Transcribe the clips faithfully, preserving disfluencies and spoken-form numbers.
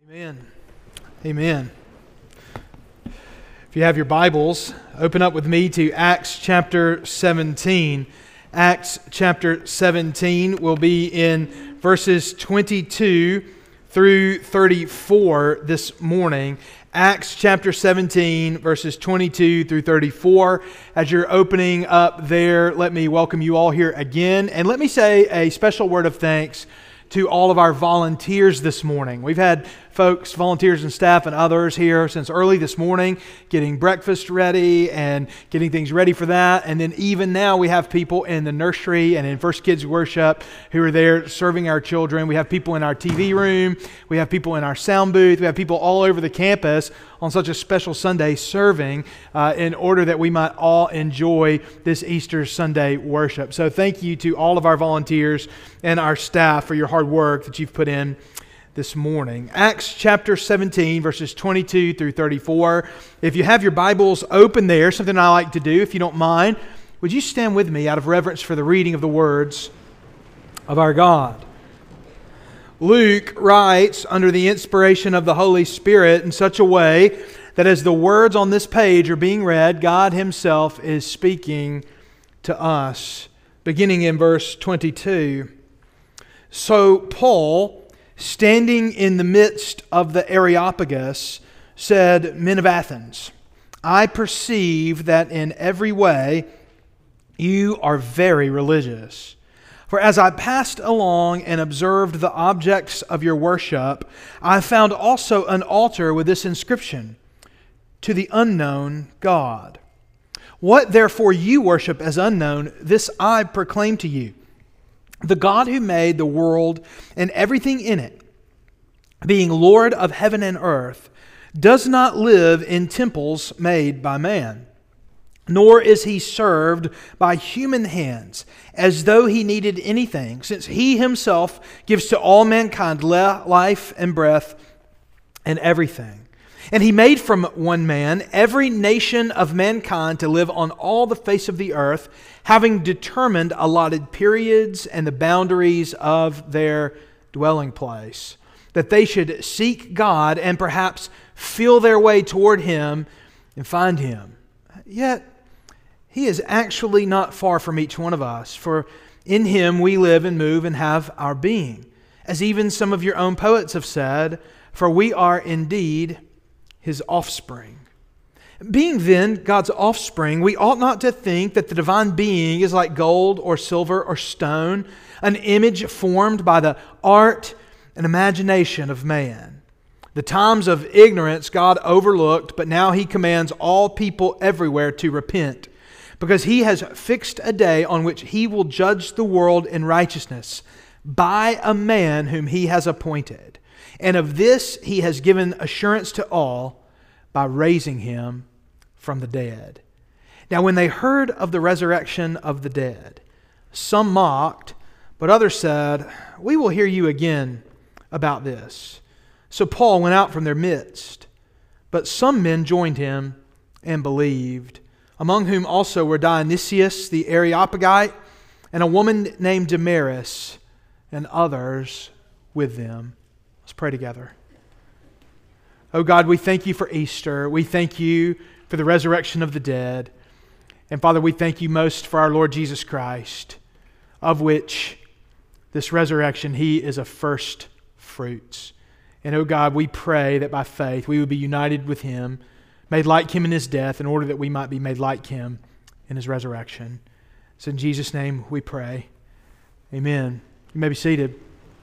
Amen. Amen. If you have your Bibles, open up with me to Acts chapter seventeen. Acts chapter seventeen will be in verses twenty-two through thirty-four this morning. Acts chapter seventeen, verses twenty-two through thirty-four. As you're opening up there, let me welcome you all here again. And let me say a special word of thanks to all of our volunteers this morning. We've had folks, volunteers and staff and others here since early this morning, getting breakfast ready and getting things ready for that. And then even now we have people in the nursery and in First Kids Worship who are there serving our children. We have people in our T V room. We have people in our sound booth. We have people all over the campus on such a special Sunday serving uh, in order that we might all enjoy this Easter Sunday worship. So thank you to all of our volunteers and our staff for your hard work that you've put in this morning. Acts chapter seventeen, verses twenty-two through thirty-four. If you have your Bibles open there, something I like to do, if you don't mind, would you stand with me out of reverence for the reading of the words of our God? Luke writes under the inspiration of the Holy Spirit in such a way that as the words on this page are being read, God Himself is speaking to us. Beginning in verse twenty-two. So Paul, standing in the midst of the Areopagus, said, "Men of Athens, I perceive that in every way you are very religious. For as I passed along and observed the objects of your worship, I found also an altar with this inscription, 'To the unknown God.' What therefore you worship as unknown, this I proclaim to you. The God who made the world and everything in it, being Lord of heaven and earth, does not live in temples made by man, nor is He served by human hands, as though He needed anything, since He Himself gives to all mankind life and breath and everything. And He made from one man every nation of mankind to live on all the face of the earth, having determined allotted periods and the boundaries of their dwelling place, that they should seek God and perhaps feel their way toward Him and find Him. Yet He is actually not far from each one of us, for in Him we live and move and have our being, as even some of your own poets have said, for we are indeed His offspring. Being then God's offspring, we ought not to think that the divine being is like gold or silver or stone, an image formed by the art and imagination of man. The times of ignorance God overlooked, but now He commands all people everywhere to repent, because He has fixed a day on which He will judge the world in righteousness by a man whom He has appointed. And of this He has given assurance to all by raising Him from the dead." Now when they heard of the resurrection of the dead, some mocked, but others said, "We will hear you again about this." So Paul went out from their midst, but some men joined him and believed, among whom also were Dionysius the Areopagite and a woman named Damaris, and others with them. Let's pray together. Oh God, we thank You for Easter. We thank You for the resurrection of the dead. And Father, we thank You most for our Lord Jesus Christ, of which this resurrection, He is a first fruits. And oh God, we pray that by faith we would be united with Him, made like Him in His death, in order that we might be made like Him in His resurrection. So in Jesus' name we pray. Amen. You may be seated.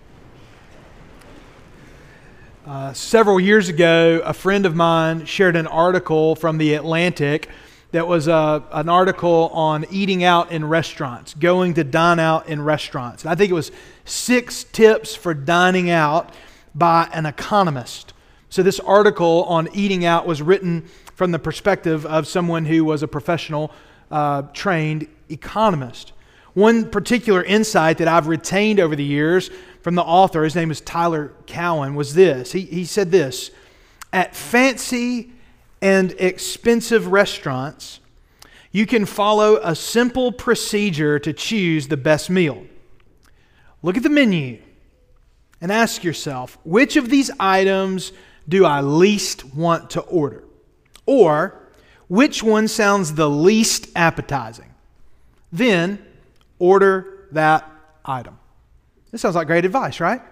Uh, several years ago, a friend of mine shared an article from The Atlantic that was uh, an article on eating out in restaurants, going to dine out in restaurants. And I think it was six tips for dining out by an economist. So this article on eating out was written from the perspective of someone who was a professional, uh, trained economist. One particular insight that I've retained over the years from the author, his name is Tyler Cowen, was this. He, he said this: at fancy and expensive restaurants, you can follow a simple procedure to choose the best meal. Look at the menu and ask yourself, which of these items do I least want to order? Or, which one sounds the least appetizing? Then, order that item. This sounds like great advice, right?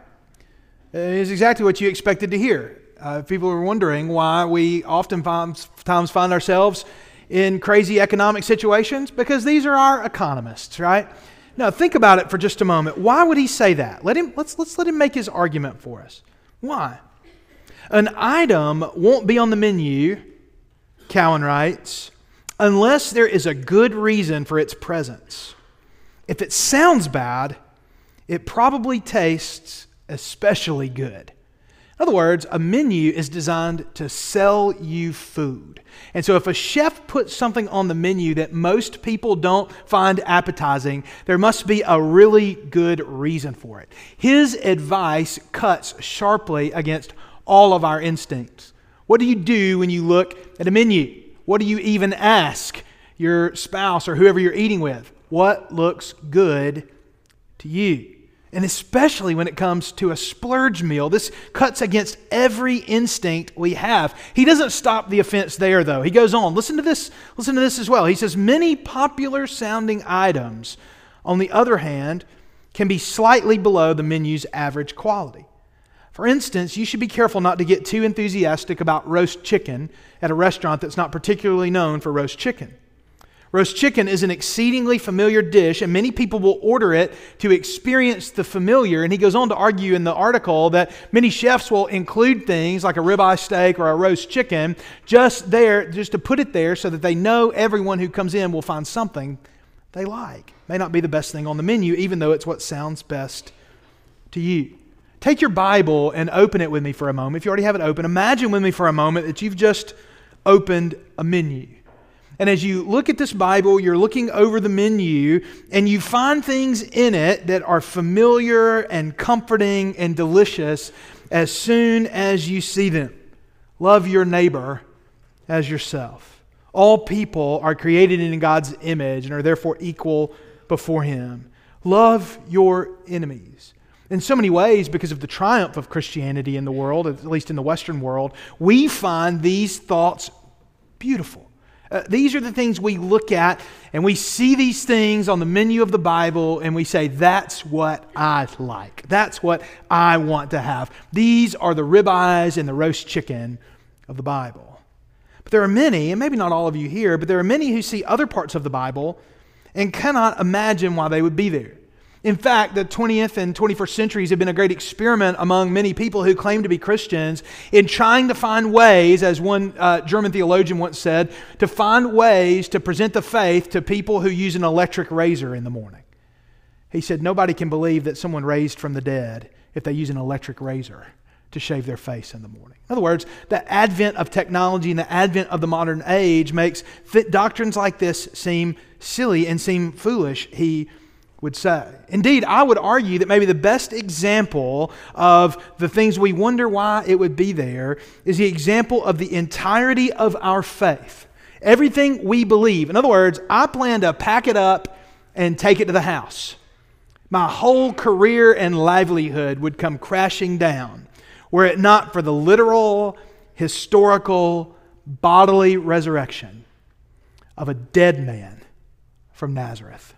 It's exactly what you expected to hear. Uh, people are wondering why we oftentimes find ourselves in crazy economic situations, because these are our economists, right? Now, think about it for just a moment. Why would he say that? Let him, let's, let's let him make his argument for us. Why? An item won't be on the menu, Cowan writes, unless there is a good reason for its presence. If it sounds bad, it probably tastes especially good. In other words, a menu is designed to sell you food. And so if a chef puts something on the menu that most people don't find appetizing, there must be a really good reason for it. His advice cuts sharply against all of our instincts. What do you do when you look at a menu? What do you even ask your spouse or whoever you're eating with? What looks good to you? And especially when it comes to a splurge meal, this cuts against every instinct we have. He doesn't stop the offense there, though. He goes on. Listen to this. Listen to this as well. He says, many popular sounding items, on the other hand, can be slightly below the menu's average quality. For instance, you should be careful not to get too enthusiastic about roast chicken at a restaurant that's not particularly known for roast chicken. Roast chicken is an exceedingly familiar dish, and many people will order it to experience the familiar. And he goes on to argue in the article that many chefs will include things like a ribeye steak or a roast chicken just there, just to put it there so that they know everyone who comes in will find something they like. May not be the best thing on the menu, even though it's what sounds best to you. Take your Bible and open it with me for a moment. If you already have it open, imagine with me for a moment that you've just opened a menu. And as you look at this Bible, you're looking over the menu and you find things in it that are familiar and comforting and delicious as soon as you see them. Love your neighbor as yourself. All people are created in God's image and are therefore equal before Him. Love your enemies. In so many ways, because of the triumph of Christianity in the world, at least in the Western world, we find these thoughts beautiful. Uh, these are the things we look at, and we see these things on the menu of the Bible, and we say, that's what I like. That's what I want to have. These are the ribeyes and the roast chicken of the Bible. But there are many, and maybe not all of you here, but there are many who see other parts of the Bible and cannot imagine why they would be there. In fact, the twentieth and twenty-first centuries have been a great experiment among many people who claim to be Christians in trying to find ways, as one uh, German theologian once said, to find ways to present the faith to people who use an electric razor in the morning. He said nobody can believe that someone raised from the dead if they use an electric razor to shave their face in the morning. In other words, the advent of technology and the advent of the modern age makes th- doctrines like this seem silly and seem foolish, he would say. Indeed, I would argue that maybe the best example of the things we wonder why it would be there is the example of the entirety of our faith. Everything we believe. In other words, I plan to pack it up and take it to the house. My whole career and livelihood would come crashing down were it not for the literal, historical, bodily resurrection of a dead man from Nazareth.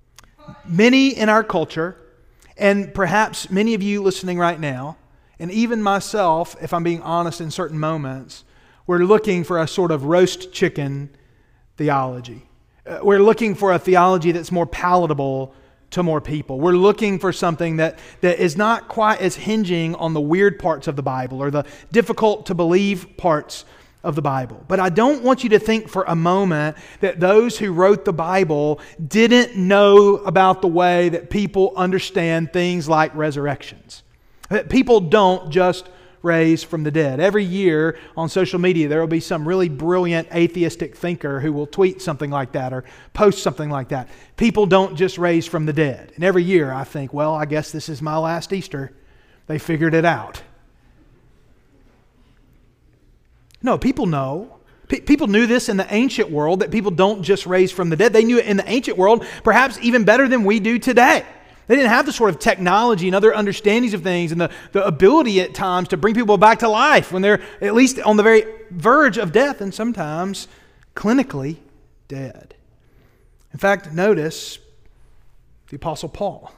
Many in our culture, and perhaps many of you listening right now, and even myself, if I'm being honest in certain moments, we're looking for a sort of roast chicken theology. Uh, we're looking for a theology that's more palatable to more people. We're looking for something that, that is not quite as hinging on the weird parts of the Bible or the difficult to believe parts of the Bible. But I don't want you to think for a moment that those who wrote the Bible didn't know about the way that people understand things like resurrections. That people don't just raise from the dead. Every year on social media there will be some really brilliant atheistic thinker who will tweet something like that or post something like that. People don't just raise from the dead. And every year I think, well, I guess this is my last Easter. They figured it out. No, people know. P- people knew this in the ancient world, that people don't just raise from the dead. They knew it in the ancient world, perhaps even better than we do today. They didn't have the sort of technology and other understandings of things and the, the ability at times to bring people back to life when they're at least on the very verge of death and sometimes clinically dead. In fact, notice the Apostle Paul,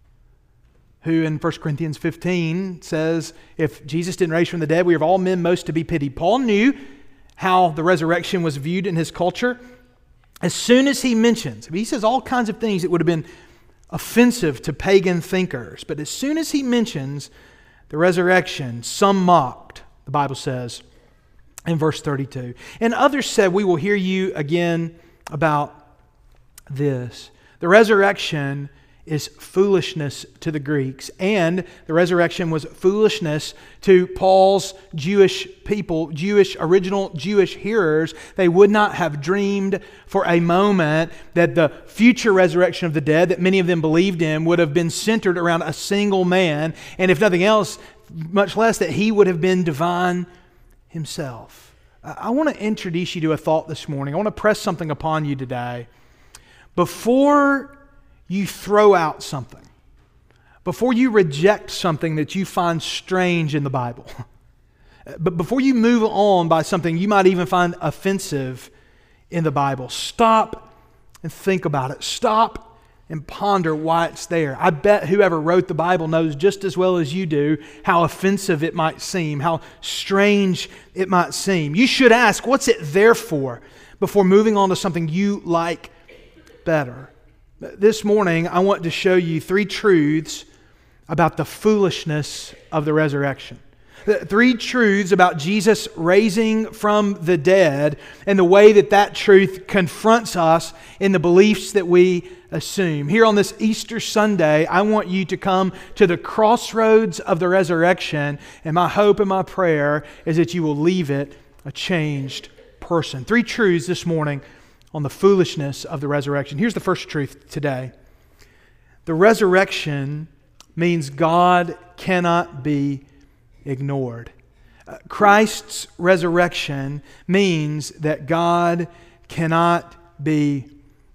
who in First Corinthians fifteen says, if Jesus didn't raise from the dead, we are of all men most to be pitied. Paul knew how the resurrection was viewed in his culture. As soon as he mentions, he says all kinds of things that would have been offensive to pagan thinkers. But as soon as he mentions the resurrection, some mocked, the Bible says in verse thirty-two. And others said, we will hear you again about this. The resurrection is foolishness to the Greeks, and the resurrection was foolishness to Paul's Jewish people, Jewish, original Jewish hearers. They would not have dreamed for a moment that the future resurrection of the dead that many of them believed in would have been centered around a single man, and if nothing else, much less that he would have been divine himself. I want to introduce you to a thought this morning. I want to press something upon you today. Before you throw out something, before you reject something that you find strange in the Bible, but before you move on by something you might even find offensive in the Bible, stop and think about it. Stop and ponder why it's there. I bet whoever wrote the Bible knows just as well as you do how offensive it might seem, how strange it might seem. You should ask, what's it there for, before moving on to something you like better. This morning, I want to show you three truths about the foolishness of the resurrection. Three truths about Jesus raising from the dead and the way that that truth confronts us in the beliefs that we assume. Here on this Easter Sunday, I want you to come to the crossroads of the resurrection, and my hope and my prayer is that you will leave it a changed person. Three truths this morning on the foolishness of the resurrection. Here's the first truth today. The resurrection means God cannot be ignored. Uh, Christ's resurrection means that God cannot be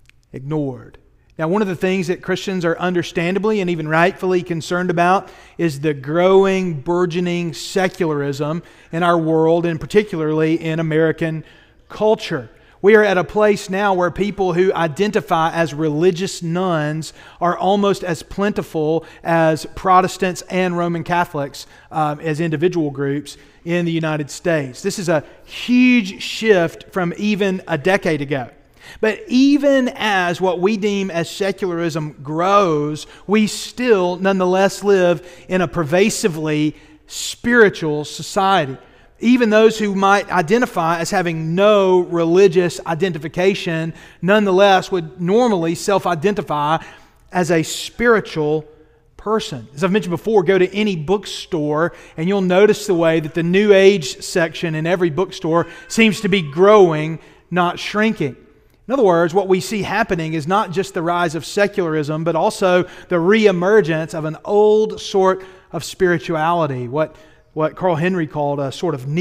ignored. Now, one of the things that Christians are understandably and even rightfully concerned about is the growing, burgeoning secularism in our world, and particularly in American culture. We are at a place now where people who identify as religious nuns are almost as plentiful as Protestants and Roman Catholics um, as individual groups in the United States. This is a huge shift from even a decade ago. But even as what we deem as secularism grows, we still nonetheless live in a pervasively spiritual society. Even those who might identify as having no religious identification, nonetheless would normally self-identify as a spiritual person. As I've mentioned before, go to any bookstore and you'll notice the way that the New Age section in every bookstore seems to be growing, not shrinking. In other words, what we see happening is not just the rise of secularism, but also the reemergence of an old sort of spirituality, what what Carl Henry called a sort of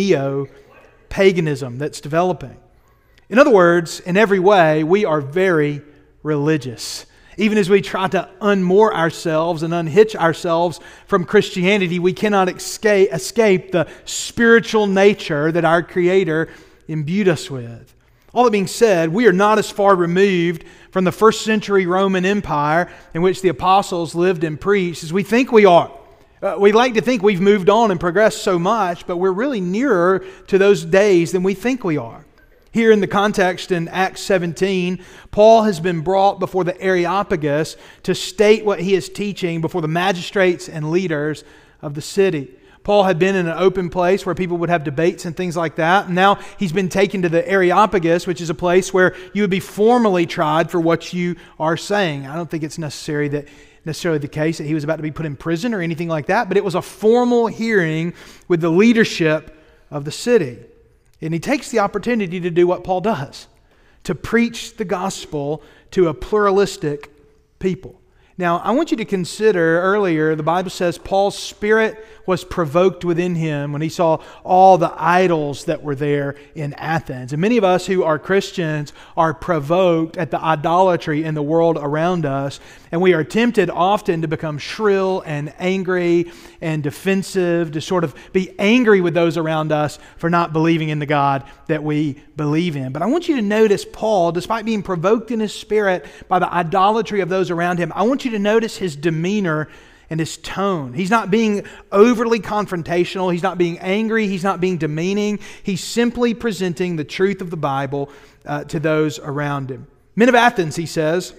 neo-paganism that's developing. In other words, in every way, we are very religious. Even as we try to unmoor ourselves and unhitch ourselves from Christianity, we cannot escape, escape the spiritual nature that our Creator imbued us with. All that being said, we are not as far removed from the first century Roman Empire in which the apostles lived and preached as we think we are. Uh, we like to think we've moved on and progressed so much, but we're really nearer to those days than we think we are. Here in the context in Acts seventeen, Paul has been brought before the Areopagus to state what he is teaching before the magistrates and leaders of the city. Paul had been in an open place where people would have debates and things like that. And now he's been taken to the Areopagus, which is a place where you would be formally tried for what you are saying. I don't think it's necessary that necessarily the case that he was about to be put in prison or anything like that, but it was a formal hearing with the leadership of the city. And he takes the opportunity to do what Paul does, to preach the gospel to a pluralistic people. Now, I want you to consider earlier, the Bible says Paul's spirit was provoked within him when he saw all the idols that were there in Athens. And many of us who are Christians are provoked at the idolatry in the world around us. And we are tempted often to become shrill and angry and defensive, to sort of be angry with those around us for not believing in the God that we believe in. But I want you to notice Paul, despite being provoked in his spirit by the idolatry of those around him, I want you to notice his demeanor and his tone. He's not being overly confrontational. He's not being angry. He's not being demeaning. He's simply presenting the truth of the Bible uh, to those around him. Men of Athens, he says,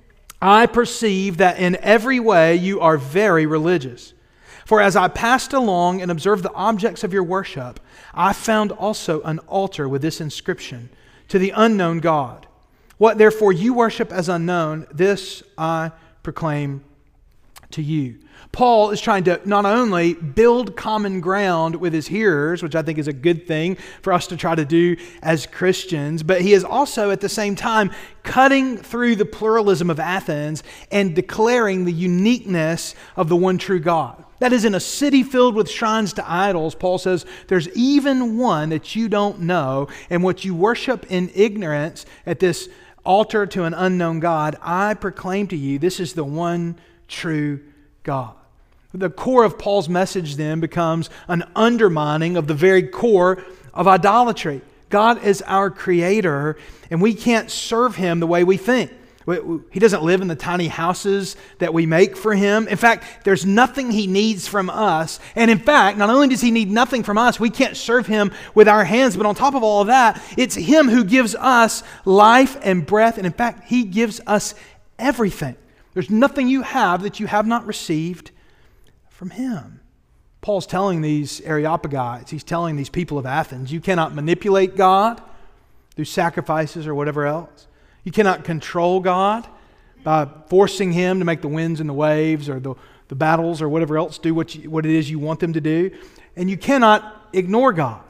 I perceive that in every way you are very religious. For as I passed along and observed the objects of your worship, I found also an altar with this inscription, to the unknown God. What therefore you worship as unknown, this I proclaim to you. Paul is trying to not only build common ground with his hearers, which I think is a good thing for us to try to do as Christians, but he is also at the same time cutting through the pluralism of Athens and declaring the uniqueness of the one true God. That is, in a city filled with shrines to idols, Paul says, there's even one that you don't know, and what you worship in ignorance at this altar to an unknown God, I proclaim to you, this is the one true God. The core of Paul's message then becomes an undermining of the very core of idolatry. God is our creator, and we can't serve Him the way we think. He doesn't live in the tiny houses that we make for Him. In fact, there's nothing He needs from us. And in fact, not only does He need nothing from us, we can't serve Him with our hands, but on top of all of that, it's Him who gives us life and breath. And in fact, He gives us everything. There's nothing you have that you have not received from Him. Paul's telling these Areopagites, he's telling these people of Athens, you cannot manipulate God through sacrifices or whatever else. You cannot control God by forcing Him to make the winds and the waves or the, the battles or whatever else do what, you, what it is you want them to do. And you cannot ignore God.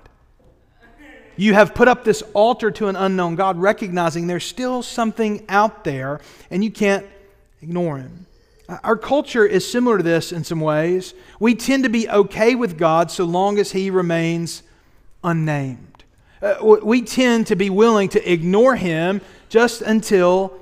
You have put up this altar to an unknown God, recognizing there's still something out there and you can't ignore Him. Our culture is similar to this in some ways. We tend to be okay with God so long as He remains unnamed. Uh, we tend to be willing to ignore Him just until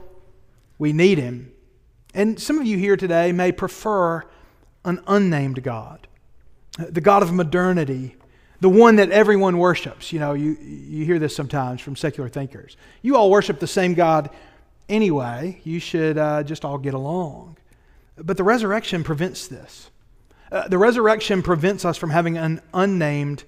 we need Him. And some of you here today may prefer an unnamed God, the God of modernity, the one that everyone worships. You know, you, you hear this sometimes from secular thinkers. You all worship the same God anyway. You should uh, just all get along. But the resurrection prevents this. Uh, the resurrection prevents us from having an unnamed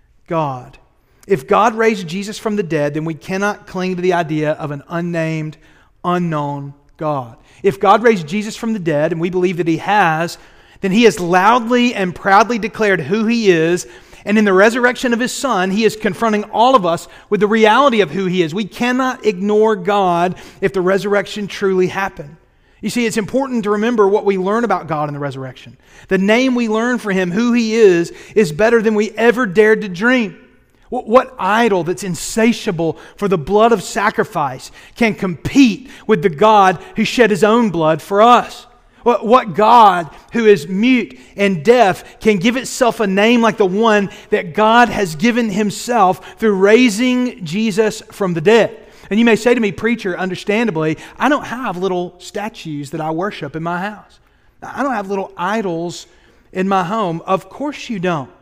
God. If God raised Jesus from the dead, then we cannot cling to the idea of an unnamed, unknown God. If God raised Jesus from the dead, and we believe that He has, then He has loudly and proudly declared who He is, and in the resurrection of His Son, He is confronting all of us with the reality of who He is. We cannot ignore God if the resurrection truly happened. You see, it's important to remember what we learn about God in the resurrection. The name we learn for Him, who He is, is better than we ever dared to dream. What idol that's insatiable for the blood of sacrifice can compete with the God who shed His own blood for us? What God who is mute and deaf can give itself a name like the one that God has given Himself through raising Jesus from the dead? And you may say to me, preacher, understandably, I don't have little statues that I worship in my house. I don't have little idols in my home. Of course you don't.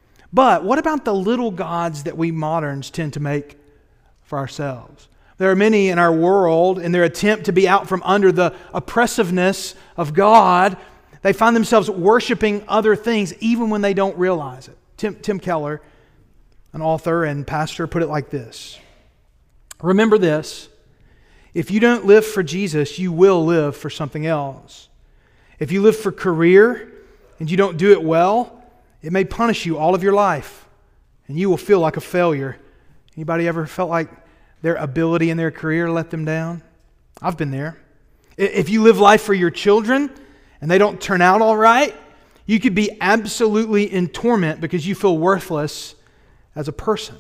But what about the little gods that we moderns tend to make for ourselves? There are many in our world, in their attempt to be out from under the oppressiveness of God, they find themselves worshiping other things even when they don't realize it. Tim, Tim Keller, an author and pastor, put it like this. Remember this, if you don't live for Jesus, you will live for something else. If you live for career and you don't do it well, it may punish you all of your life and you will feel like a failure. Anybody ever felt like their ability in their career let them down? I've been there. If you live life for your children and they don't turn out all right, you could be absolutely in torment because you feel worthless as a person.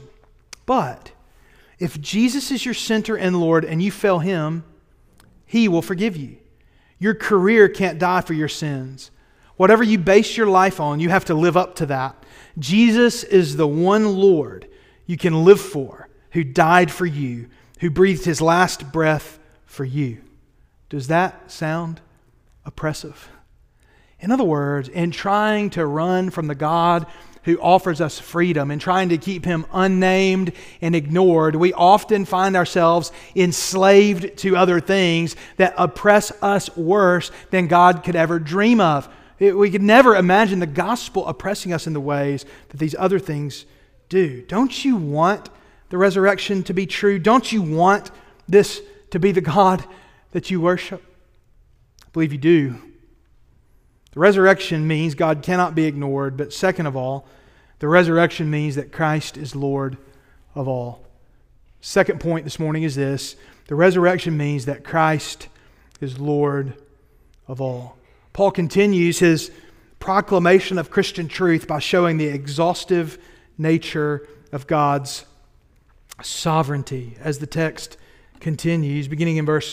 But if Jesus is your center and Lord and you fail Him, He will forgive you. Your career can't die for your sins. Whatever you base your life on, you have to live up to that. Jesus is the one Lord you can live for, who died for you, who breathed His last breath for you. Does that sound oppressive? In other words, in trying to run from the God who offers us freedom and trying to keep Him unnamed and ignored, we often find ourselves enslaved to other things that oppress us worse than God could ever dream of. It, we could never imagine the gospel oppressing us in the ways that these other things do. Don't you want the resurrection to be true? Don't you want this to be the God that you worship? I believe you do. The resurrection means God cannot be ignored, but second of all, the resurrection means that Christ is Lord of all. Second point this morning is this: the resurrection means that Christ is Lord of all. Paul continues his proclamation of Christian truth by showing the exhaustive nature of God's sovereignty. As the text continues, beginning in verse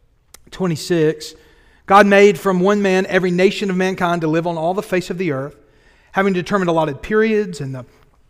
twenty-six, God made from one man every nation of mankind to live on all the face of the earth, having determined allotted periods and the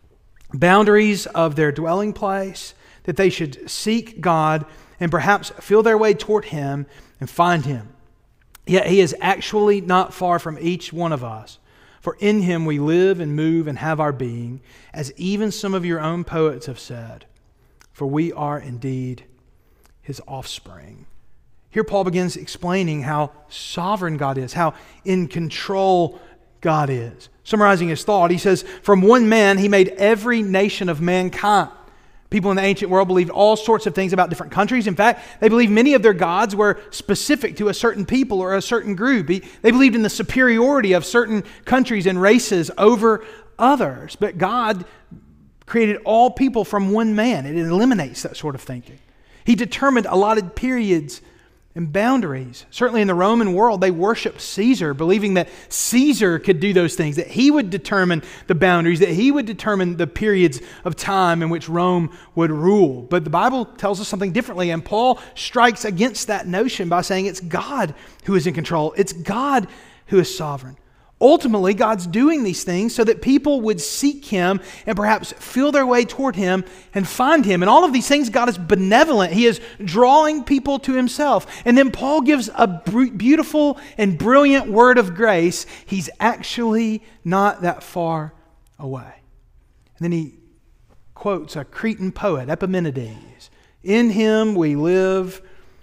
boundaries of their dwelling place, that they should seek God and perhaps feel their way toward Him and find Him. Yet He is actually not far from each one of us. For in Him we live and move and have our being, as even some of your own poets have said, for we are indeed His offspring. Here Paul begins explaining how sovereign God is, how in control God is. Summarizing his thought, he says, from one man He made every nation of mankind. People in the ancient world believed all sorts of things about different countries. In fact, they believed many of their gods were specific to a certain people or a certain group. They believed in the superiority of certain countries and races over others. But God created all people from one man. It eliminates that sort of thinking. He determined allotted periods and boundaries. Certainly in the Roman world, they worshiped Caesar, believing that Caesar could do those things, that he would determine the boundaries, that he would determine the periods of time in which Rome would rule. But the Bible tells us something differently, and Paul strikes against that notion by saying it's God who is in control. It's God who is sovereign. Ultimately, God's doing these things so that people would seek Him and perhaps feel their way toward Him and find Him. And all of these things, God is benevolent. He is drawing people to Himself. And then Paul gives a beautiful and brilliant word of grace. He's actually not that far away. And then he quotes a Cretan poet, Epimenides. In Him we live,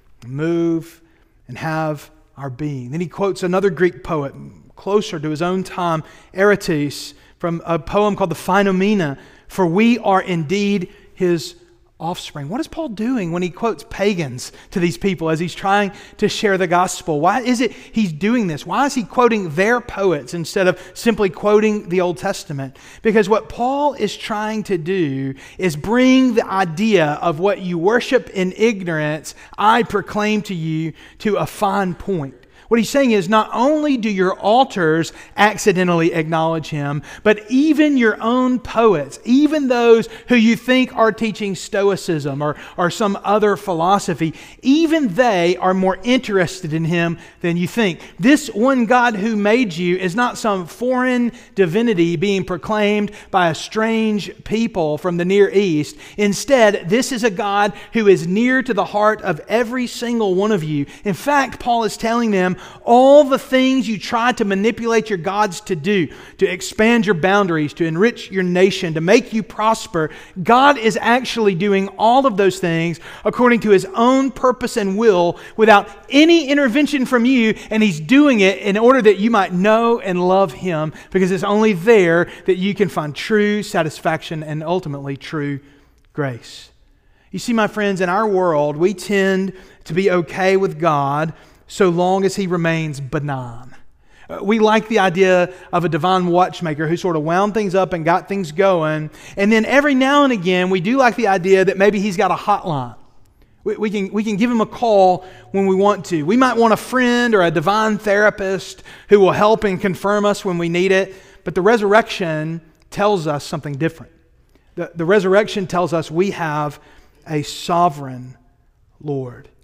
move, and have our being. Then he quotes another Greek poet, closer to his own time, Aratus, from a poem called the Phaenomena, for we are indeed His offspring. What is Paul doing when he quotes pagans to these people as he's trying to share the gospel? Why is it he's doing this? Why is he quoting their poets instead of simply quoting the Old Testament? Because what Paul is trying to do is bring the idea of what you worship in ignorance, I proclaim to you, to a fine point. What he's saying is not only do your altars accidentally acknowledge Him, but even your own poets, even those who you think are teaching Stoicism or, or some other philosophy, even they are more interested in Him than you think. This one God who made you is not some foreign divinity being proclaimed by a strange people from the Near East. Instead, this is a God who is near to the heart of every single one of you. In fact, Paul is telling them, all the things you try to manipulate your gods to do, to expand your boundaries, to enrich your nation, to make you prosper, God is actually doing all of those things according to His own purpose and will without any intervention from you, and He's doing it in order that you might know and love Him, because it's only there that you can find true satisfaction and ultimately true grace. You see, my friends, in our world, we tend to be okay with God so long as He remains benign. We like the idea of a divine watchmaker who sort of wound things up and got things going. And then every now and again, we do like the idea that maybe He's got a hotline. We, we can, we can give Him a call when we want to. We might want a friend or a divine therapist who will help and confirm us when we need it. But the resurrection tells us something different. The, the resurrection tells us we have a sovereign Lord.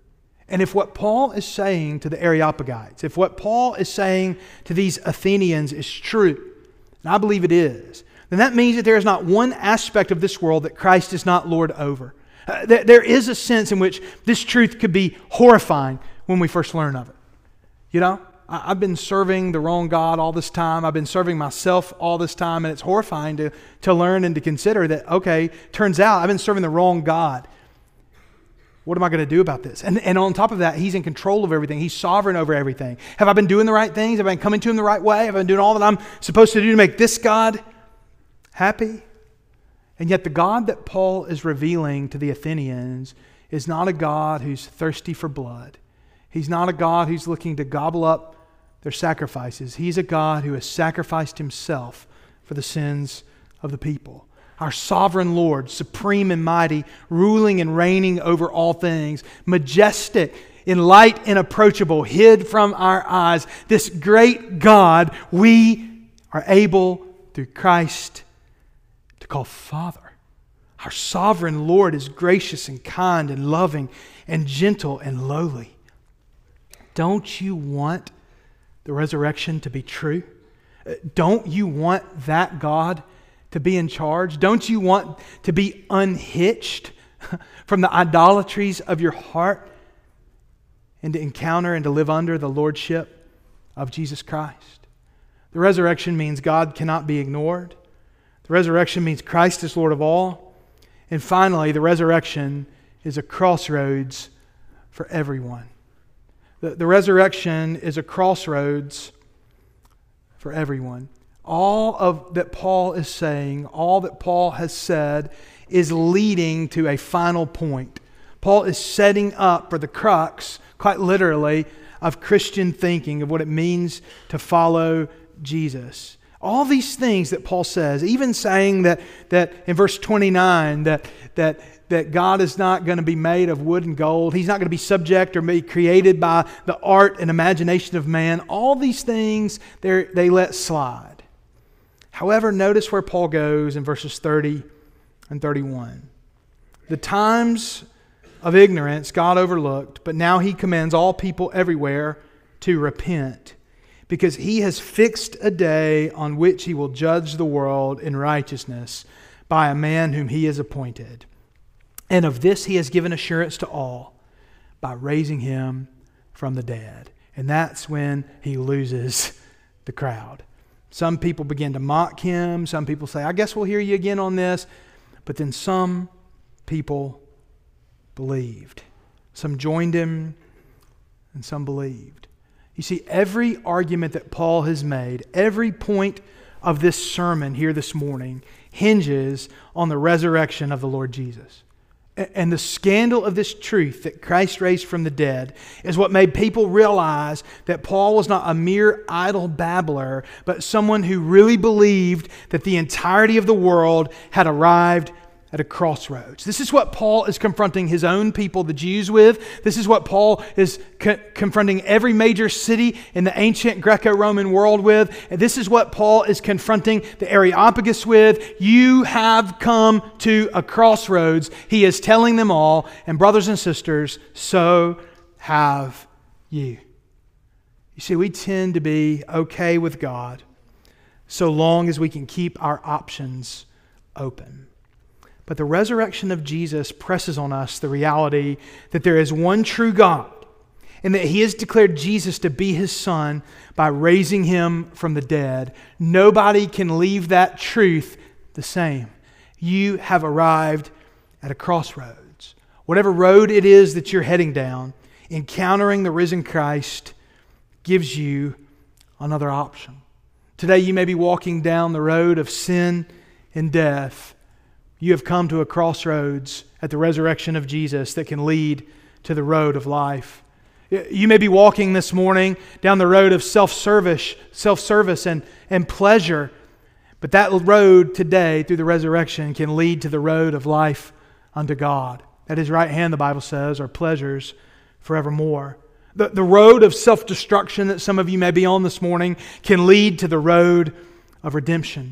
And if what Paul is saying to the Areopagites, if what Paul is saying to these Athenians is true, and I believe it is, then that means that there is not one aspect of this world that Christ is not Lord over. Uh, there, there is a sense in which this truth could be horrifying when we first learn of it. You know, I, I've been serving the wrong God all this time. I've been serving myself all this time, and it's horrifying to, to learn and to consider that, okay, turns out I've been serving the wrong God. What am I going to do about this? And, and on top of that, He's in control of everything. He's sovereign over everything. Have I been doing the right things? Have I been coming to Him the right way? Have I been doing all that I'm supposed to do to make this God happy? And yet the God that Paul is revealing to the Athenians is not a God who's thirsty for blood. He's not a God who's looking to gobble up their sacrifices. He's a God who has sacrificed Himself for the sins of the people. Our sovereign Lord, supreme and mighty, ruling and reigning over all things, majestic, in light inapproachable, hid from our eyes. This great God we are able, through Christ, to call Father. Our sovereign Lord is gracious and kind and loving and gentle and lowly. Don't you want the resurrection to be true? Don't you want that God to be in charge? Don't you want to be unhitched from the idolatries of your heart and to encounter and to live under the lordship of Jesus Christ? The resurrection means God cannot be ignored. The resurrection means Christ is Lord of all. And finally, the resurrection is a crossroads for everyone. The, the resurrection is a crossroads for everyone. All of that Paul is saying, all that Paul has said is leading to a final point. Paul is setting up for the crux, quite literally, of Christian thinking, of what it means to follow Jesus. All these things that Paul says, even saying that, that in verse twenty-nine, that, that, that God is not going to be made of wood and gold. He's not going to be subject or be created by the art and imagination of man. All these things they let slide. However, notice where Paul goes in verses thirty and thirty-one. The times of ignorance God overlooked, but now He commands all people everywhere to repent, because He has fixed a day on which He will judge the world in righteousness by a man whom He has appointed. And of this He has given assurance to all by raising Him from the dead. And that's when He loses the crowd. Some people begin to mock Him. Some people say, I guess we'll hear you again on this. But then some people believed. Some joined Him and some believed. You see, every argument that Paul has made, every point of this sermon here this morning hinges on the resurrection of the Lord Jesus. And the scandal of this truth that Christ raised from the dead is what made people realize that Paul was not a mere idle babbler, but someone who really believed that the entirety of the world had arrived at a crossroads. This is what Paul is confronting his own people, the Jews, with. This is what Paul is co- confronting every major city in the ancient Greco-Roman world with. And this is what Paul is confronting the Areopagus with. You have come to a crossroads. He is telling them all, and brothers and sisters, so have you. You see, we tend to be okay with God so long as we can keep our options open. But the resurrection of Jesus presses on us the reality that there is one true God and that He has declared Jesus to be His Son by raising Him from the dead. Nobody can leave that truth the same. You have arrived at a crossroads. Whatever road it is that you're heading down, encountering the risen Christ gives you another option. Today you may be walking down the road of sin and death. You have come to a crossroads at the resurrection of Jesus that can lead to the road of life. You may be walking this morning down the road of self-service, self-service and, and pleasure, but that road today through the resurrection can lead to the road of life unto God. At His right hand, the Bible says, are pleasures forevermore. The, the road of self-destruction that some of you may be on this morning can lead to the road of redemption.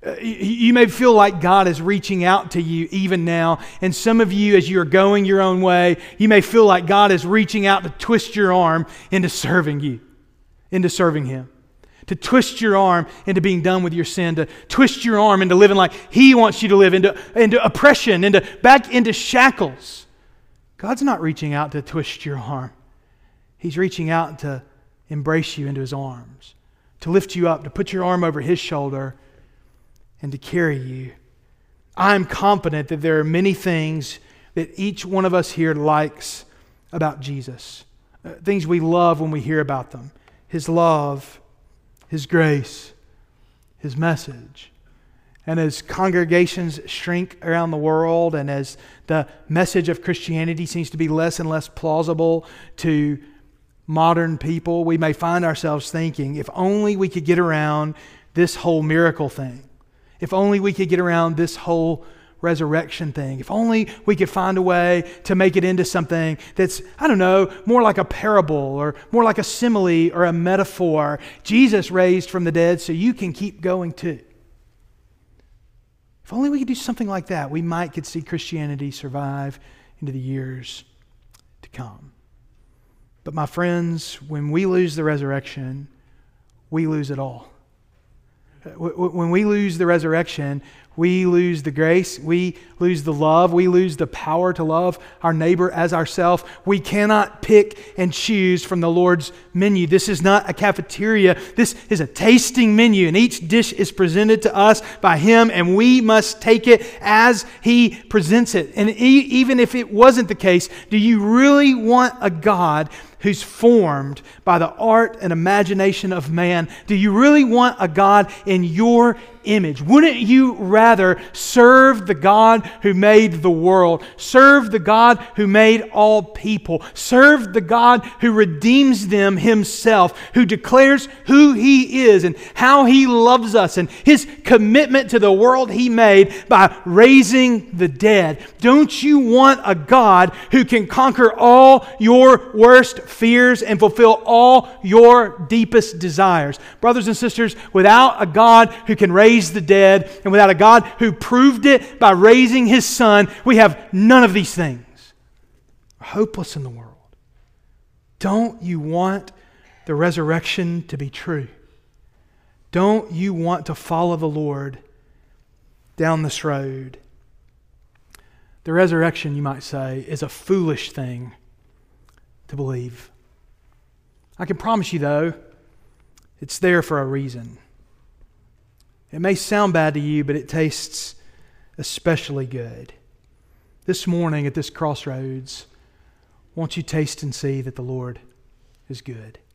You may feel like God is reaching out to you even now. And some of you, as you're going your own way, you may feel like God is reaching out to twist your arm into serving you, into serving Him. To twist your arm into being done with your sin, to twist your arm into living like He wants you to live, into, into oppression, into back into shackles. God's not reaching out to twist your arm. He's reaching out to embrace you into His arms, to lift you up, to put your arm over His shoulder, and to carry you. I'm confident that there are many things that each one of us here likes about Jesus. Uh, things we love when we hear about them. His love, His grace, His message. And as congregations shrink around the world, and as the message of Christianity seems to be less and less plausible to modern people, we may find ourselves thinking, if only we could get around this whole miracle thing. If only we could get around this whole resurrection thing. If only we could find a way to make it into something that's, I don't know, more like a parable or more like a simile or a metaphor. Jesus raised from the dead so you can keep going too. If only we could do something like that, we might could see Christianity survive into the years to come. But my friends, when we lose the resurrection, we lose it all. When we lose the resurrection, we lose the grace, we lose the love, we lose the power to love our neighbor as ourselves. We cannot pick and choose from the Lord's menu. This is not a cafeteria. This is a tasting menu, and each dish is presented to us by Him, and we must take it as He presents it. And even if it wasn't the case, do you really want a God who's formed by the art and imagination of man? Do you really want a God in your image? Wouldn't you rather serve the God who made the world, serve the God who made all people, serve the God who redeems them Himself, who declares who He is and how He loves us and His commitment to the world He made by raising the dead? Don't you want a God who can conquer all your worst fears and fulfill all your deepest desires? Brothers and sisters, without a God who can raise the dead, and without a God who proved it by raising His Son, we have none of these things. We're hopeless in the world. Don't you want the resurrection to be true? Don't you want to follow the Lord down this road? The resurrection, you might say, is a foolish thing to believe. I can promise you, though, it's there for a reason. It may sound bad to you, but it tastes especially good. This morning at this crossroads, won't you taste and see that the Lord is good?